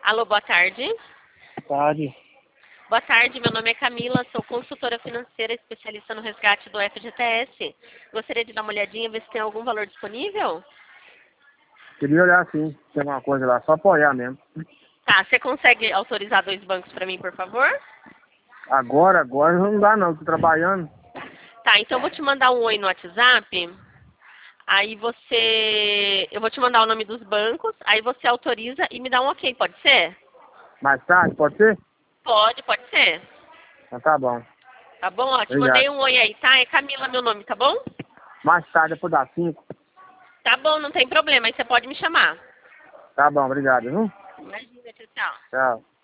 Alô, boa tarde. Tarde. Boa tarde, meu nome é Camila, sou consultora financeira especialista no resgate do FGTS. Gostaria de dar uma olhadinha, ver se tem algum valor disponível? Queria olhar sim, se tem alguma coisa lá, só apoiar mesmo. Tá, você consegue autorizar 2 bancos para mim, por favor? Agora não dá não, tô trabalhando. Tá, então eu vou te mandar um oi no WhatsApp. Eu vou te mandar o nome dos bancos, aí você autoriza e me dá um ok, pode ser? Mais tarde, pode ser? Pode ser. Então tá bom. Tá bom? Ó, te Obrigado. mandei um oi aí, tá? É Camila meu nome, tá bom? Mais tarde, depois das 5. Tá bom, não tem problema, aí você pode me chamar. Tá bom, obrigado, viu? Imagina, tchau, tchau. Tchau.